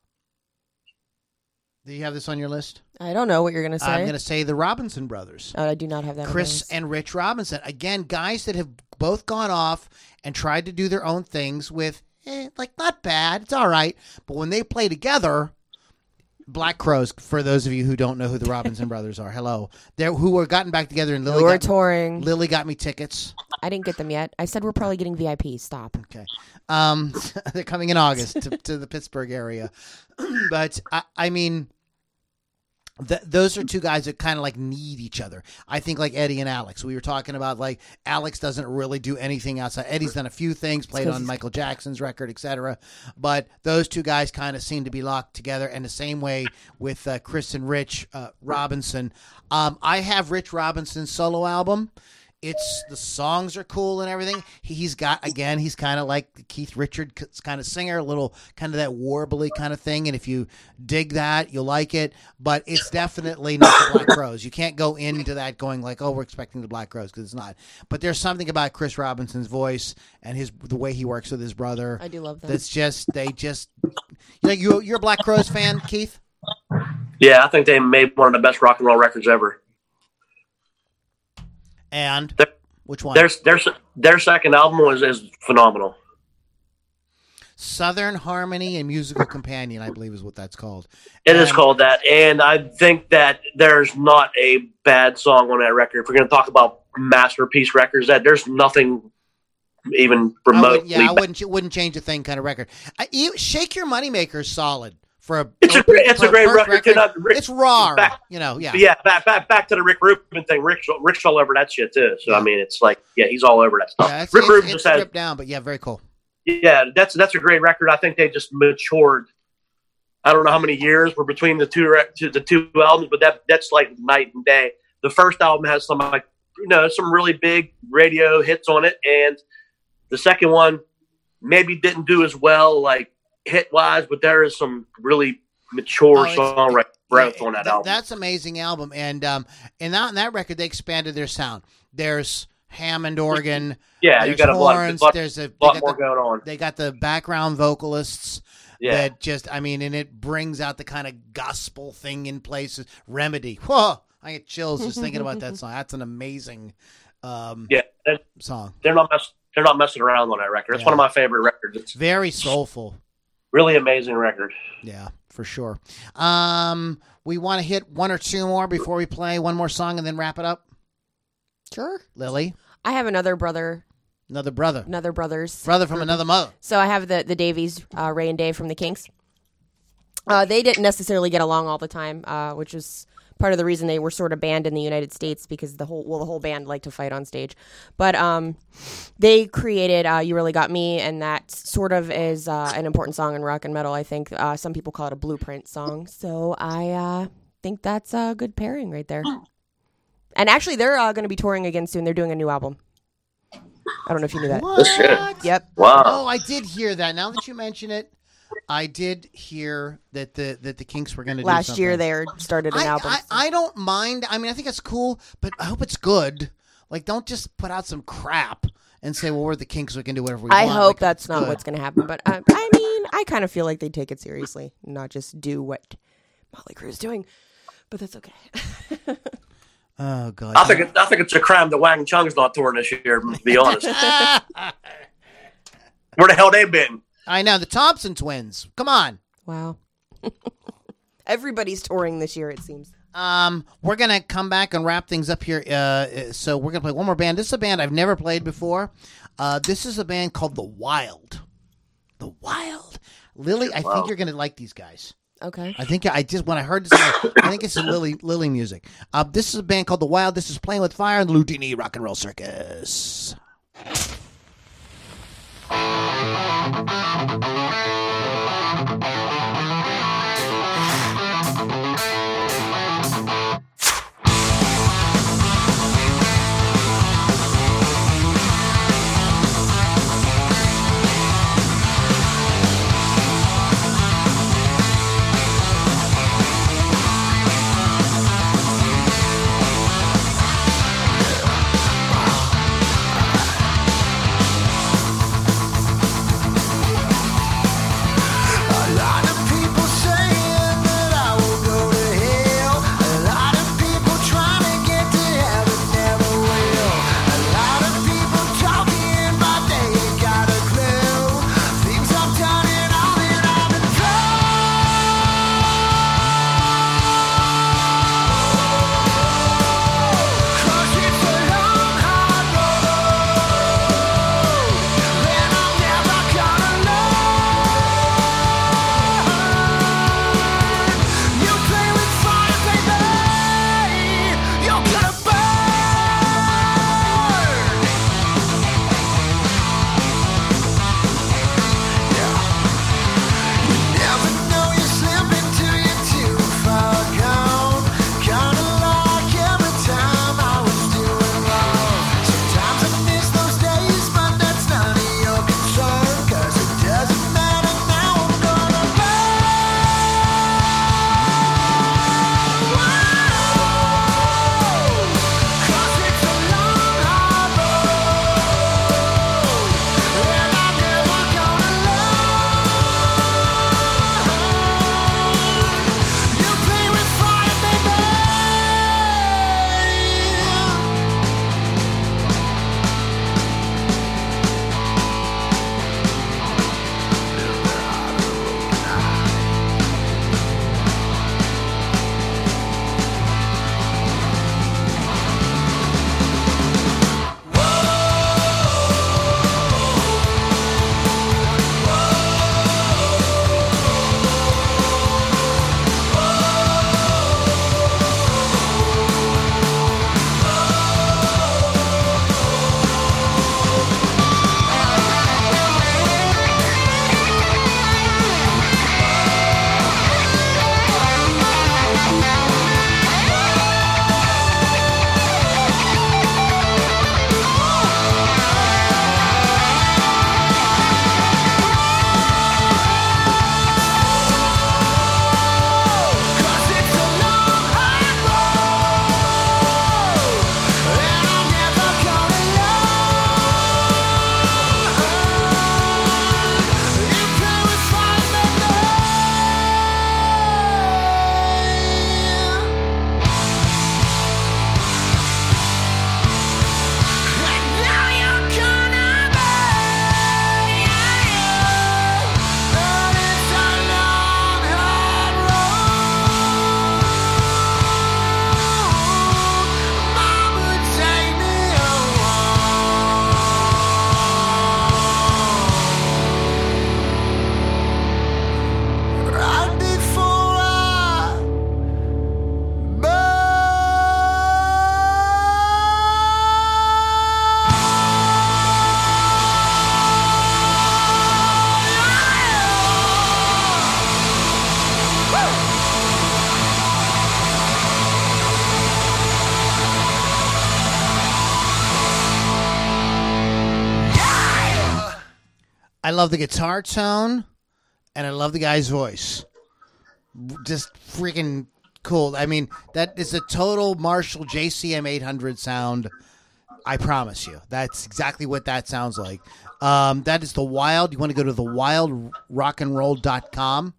do you have this on your list? I don't know what you're gonna say. I'm going to say the Robinson brothers. Oh, I do not have that. on my Chris list. and Rich Robinson. Again, guys that have both gone off and tried to do their own things with, eh, like, not bad. It's all right. But when they play together, Black Crows, for those of you who don't know who the Robinson brothers are, hello. They're who were gotten back together, and Lily We're got, touring. Lily got me tickets. I didn't get them yet. I said we're probably getting V I P. Stop. Okay. Um, they're coming in August to, to the Pittsburgh area. But, I, I mean, th- those are two guys that kind of like need each other. I think like Eddie and Alex. We were talking about like Alex doesn't really do anything outside. Eddie's done a few things, played on Michael Jackson's record, et cetera. But those two guys kind of seem to be locked together. And the same way with uh, Chris and Rich uh, Robinson. Um, I have Rich Robinson's solo album. It's the songs are cool and everything. He's got, again, he's kind of like Keith Richards kind of singer, a little kind of that warbly kind of thing. And if you dig that, you'll like it. But it's definitely not the Black Crowes. You can't go into that going like, oh, we're expecting the Black Crowes, because it's not. But there's something about Chris Robinson's voice and his the way he works with his brother. I do love that. That's just, they just, like, you, you're a Black Crowes fan, Keith? Yeah, I think they made one of the best rock and roll records ever. And Their, which one? Their, their, their second album was is phenomenal. Southern Harmony and Musical Companion, I believe is what that's called. It is And- called that, and I think that there's not a bad song on that record. If we're going to talk about masterpiece records, that there's nothing even I would, remotely. yeah, I bad. wouldn't. It wouldn't change a thing. Kind of record. I, you, Shake Your Moneymaker is solid for a. It's a open- great- it's for a great first record, too, not- Rick- It's raw. back- you know. Yeah. But yeah, back, back back to the Rick Rubin thing. Rick's Rick's all over that shit too. So I mean, it's like, yeah, he's all over that stuff. Yeah, it's, Rick it's, Rubin it's just has, stripped down, but yeah, very cool. yeah, that's that's a great record. I think they just matured. I don't know how many years were between the two rec- to the two albums, but that that's like night and day. The first album has some like you know some really big radio hits on it, and the second one maybe didn't do as well like hit wise, but there is some really mature Oh, it's- songwriting growth Yeah, on that th- album. That's amazing album, and um, and that in that record they expanded their sound. There's Hammond organ. yeah, you there's got a lot, horns. lot, There's a they lot got more the, going on. They got the background vocalists. Yeah. That just, I mean, and it brings out the kind of gospel thing in places. Remedy. Whoa, I get chills just thinking about that song. That's an amazing um, Yeah, they're, song. they're not mess, they're not messing around on that record. It's Yeah. one of my favorite records. It's Very soulful. really amazing record. Yeah, for sure. Um, we want to hit one or two more before we play one more song and then wrap it up. Sure. Lily, I have another brother, another brother, another brothers. brother from another mother. So I have the the Davies, uh, Ray and Dave from the Kinks. Uh, they didn't necessarily get along all the time, uh, which is part of the reason they were sort of banned in the United States, because the whole well the whole band liked to fight on stage. But um, they created uh, "You Really Got Me," and that sort of is uh, an important song in rock and metal. I think uh, some people call it a blueprint song. So I uh, think that's a good pairing right there. And actually, they're uh, going to be touring again soon. They're doing a new album. I don't know if you knew that. What? shit. Yep. Wow. Oh, I did hear that. Now that you mention it, I did hear that the that the Kinks were going to do Last something. year they started an I, album. I, I don't mind. I mean, I think it's cool, but I hope it's good. Like, don't just put out some crap and say, "Well, we're the Kinks. We can do whatever we I want." hope Like, that's it's not good. what's going to happen. But I, I mean, I kind of feel like they take it seriously, not just do what Motley Crue's doing. But that's okay. Oh God. I think it, I think it's a crime that Wang Chung's not touring this year. To be honest, where the hell they been? I know the Thompson twins. Come on. Wow. Everybody's touring this year, it seems. Um, we're gonna come back and wrap things up here. Uh, so we're gonna play one more band. This is a band I've never played before. Uh, this is a band called The Wild. The Wild. Lily, I Wow. think you're gonna like these guys. Okay. I think I just when I heard this, I, I think it's some Lily Lily music. Uh, this is a band called The Wild. This is Playing with Fire and the Ludini Rock and Roll Circus. Wow. I love the guitar tone, and I love the guy's voice. Just freaking cool. I mean, that is a total Marshall J C M eight hundred sound. I promise you. That's exactly what that sounds like. Um, that is The Wild. You want to go to the wild rock and roll dot com,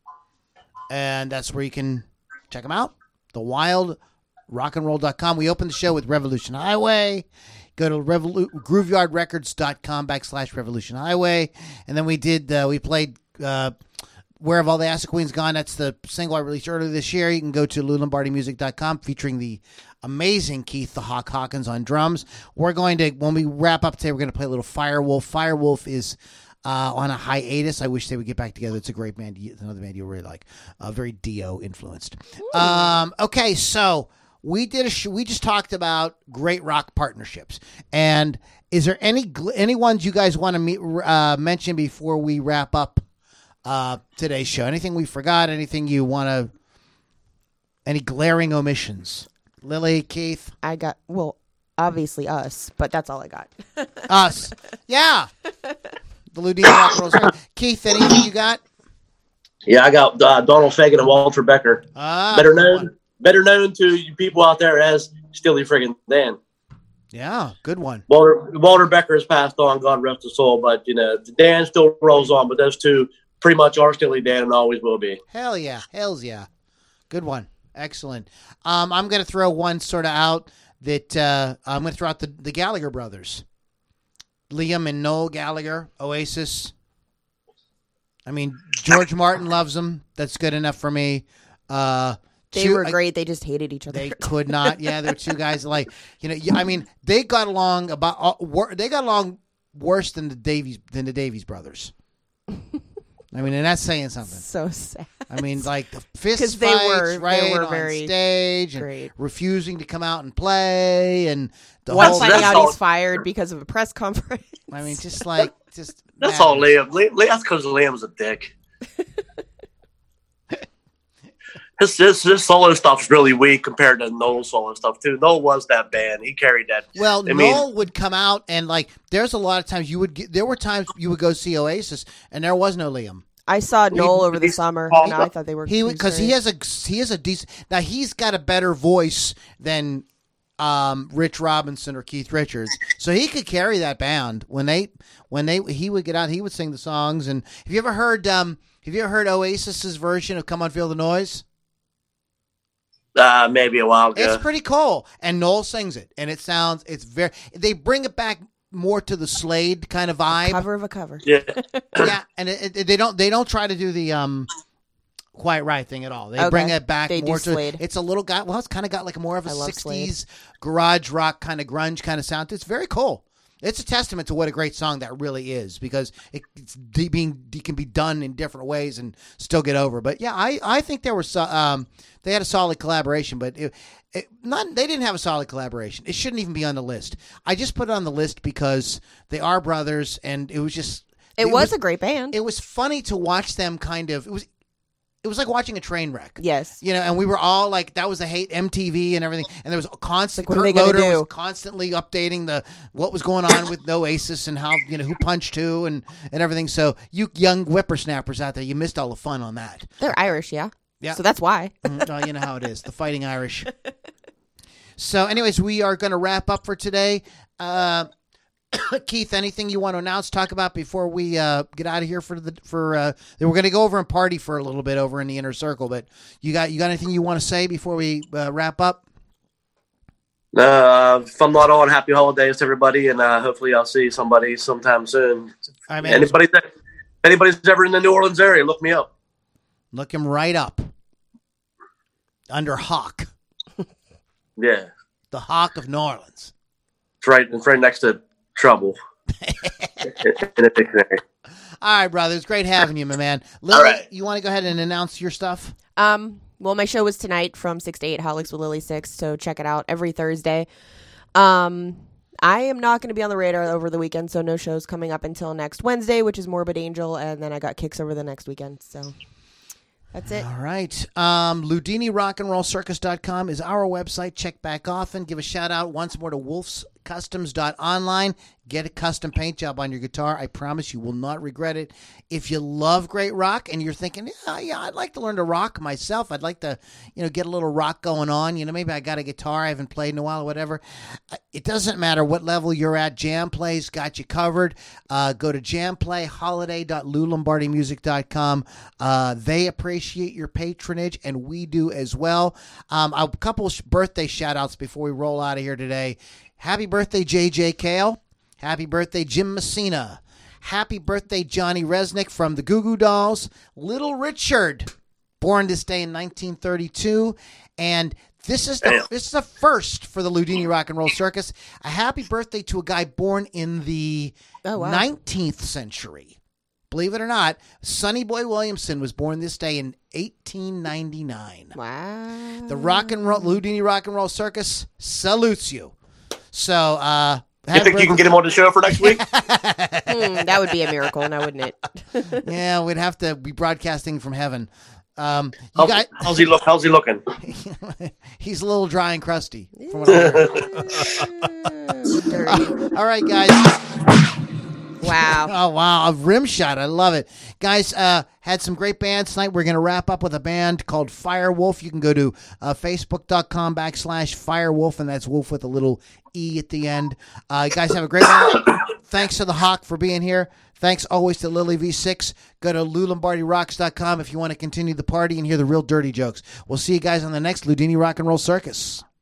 and that's where you can check them out. the wild rock and roll dot com. We opened the show with Revolution Highway. Go to Revolu- grooveyard records dot com backslash Revolution Highway. And then we did, uh, we played uh, Where Have All the Acid Queens Gone? That's the single I released earlier this year. You can go to lou lombardi music dot com featuring the amazing Keith the Hawk Hawkins on drums. We're going to, when we wrap up today, we're going to play a little Firewolf. Firewolf is uh, on a hiatus. I wish they would get back together. It's a great band. It's another band you'll really like. Uh, very Dio influenced. Um, okay, so we did a sh- we just talked about great rock partnerships. And is there any gl- any ones you guys want to meet, uh, mention before we wrap up uh, today's show? Anything we forgot? Anything you want to? Any glaring omissions? Lily, Keith, I got, well, obviously us, but that's all I got. us, yeah. The Ludina Rock and Roll Circus. Keith, anything you got? Yeah, I got uh, Donald Fagen and Walter Becker, Ah, better good known one. better known to you people out there as Steely friggin' Dan. Yeah, good one. Walter Walter Becker has passed on, God rest his soul, but you know Dan still rolls on. But those two pretty much are Steely Dan and always will be. Hell yeah, hells yeah. Good one. Excellent. Um, I'm going to throw one sort of out that uh, I'm going to throw out the, the Gallagher brothers. Liam and Noel Gallagher, Oasis. I mean, George Martin loves them. That's good enough for me. Uh, They two- were I- great. They just hated each other. They could not. Yeah, they're two guys like, you know, I mean, they got along about uh, wor- they got along worse than the Davies than the Davies brothers. I mean, and that's saying something. So sad. I mean, like the fist 'Cause fights, they were- they right, were on very stage, and great. refusing to come out and play, and the One whole. finding that's out all- he's fired because of a press conference. I mean, just like just. That's all madness. Liam. Liam Liam- that's because Liam's a dick. His, his, his solo stuff's really weak compared to Noel's solo stuff too. Noel was that band; he carried that. Well, I mean- Noel would come out and like. There's a lot of times you would get. There were times you would go see Oasis, and there was no Liam. I saw Noel over the he's- summer, Paul- and I thought they were He was because he great. has a he has a decent. Now he's got a better voice than um, Rich Robinson or Keith Richards, so he could carry that band when they when they he would get out. He would sing the songs. And have you ever heard um Have you ever heard Oasis's version of "Come On Feel the Noise"? Uh, maybe a while ago. It's pretty cool, and Noel sings it, and it sounds it's very. They bring it back more to the Slade kind of vibe. cover of a cover. yeah, Yeah, and it, it, they don't they don't try to do the um Quiet Riot thing at all. They Okay. bring it back They do more to Slade. it's a little guy. Well, it's kind of got like more of a I love sixties garage rock kind of grunge kind of sound. It's very cool. It's a testament to what a great song that really is, because it, it's de- being it can be done in different ways and still get over. But yeah, I, I think there was so- um they had a solid collaboration, but it, it, not they didn't have a solid collaboration. It shouldn't even be on the list. I just put it on the list because they are brothers, and it was just It, was, a great band. it was funny to watch them kind of it was it was like watching a train wreck. yes. You know, and we were all like, that was a hate M T V and everything. And there was a constant, Like, what are Kurt they gonna Loder do? was constantly updating the, what was going on with Oasis and how, you know, who punched who and, and everything. So you young whippersnappers out there, you missed all the fun on that. They're Irish, yeah. Yeah. So that's why. Mm, well, you know how it is, the Fighting Irish. So anyways, we are going to wrap up for today. Uh, Keith, anything you want to announce, talk about before we uh, get out of here for the for uh, we're going to go over and party for a little bit over in the inner circle. But you got you got anything you want to say before we uh, wrap up? Uh, if I'm not on, happy holidays to everybody, and uh, hopefully I'll see somebody sometime soon. I mean, Anybody that if anybody's ever in the New Orleans area, look me up. look him right up under Hawk, Yeah, the Hawk of New Orleans. it's right, it's right next to Trouble in a dictionary. All right, brother, it's great having you, my man. Lily, right. you want to go ahead and announce your stuff? Um, well, my show was tonight from six to eight, Holics with Lily Six, so check it out every Thursday. Um, I am not going to be on the radar over the weekend, so no shows coming up until next Wednesday, which is Morbid Angel, and then I got Kicks over the next weekend, so that's it. All right. Um, Ludini Rock and Roll Circus dot com is our website. Check back often. Give a shout out once more to Wolf's customs dot online. Get a custom paint job on your guitar. I promise you will not regret it. If you love great rock and you're thinking, yeah, yeah, I'd like to learn to rock myself. I'd like to, you know, get a little rock going on. You know, maybe I got a guitar I haven't played in a while or whatever. Uh, It doesn't matter what level you're at. Jam Play's got you covered. Uh, go to jam play holiday dot lou lombardi music dot com. Uh, they appreciate your patronage, and we do as well. Um, a couple sh- birthday shout-outs before we roll out of here today. Happy birthday, J J Cale. Happy birthday, Jim Messina. Happy birthday, Johnny Resnick from the Goo Goo Dolls. Little Richard, born this day in nineteen thirty-two. And this is the this is a first for the Ludini Rock and Roll Circus. A happy birthday to a guy born in the Oh, wow. nineteenth century. Believe it or not, Sonny Boy Williamson was born this day in eighteen ninety-nine. Wow. The Rock and Roll Ludini Rock and Roll Circus salutes you. So, uh, You happy think you can get him on the show for next week? Hmm, that would be a miracle, now wouldn't it? Yeah, we'd have to be broadcasting from heaven. Um, you How's, got, how's he look? How's he looking? he's a little dry and crusty. From what I heard. Dirty. All right, guys. Wow. Oh, wow. A rim shot. I love it. Guys, uh, had some great bands tonight. We're going to wrap up with a band called Firewolf. You can go to uh, facebook.com backslash Firewolf, and that's wolf with a little E at the end. Uh, guys, have a great night. Thanks to the Hawk for being here. Thanks always to Lily V six. Go to lou lombardi rocks dot com if you want to continue the party and hear the real dirty jokes. We'll see you guys on the next Ludini Rock and Roll Circus.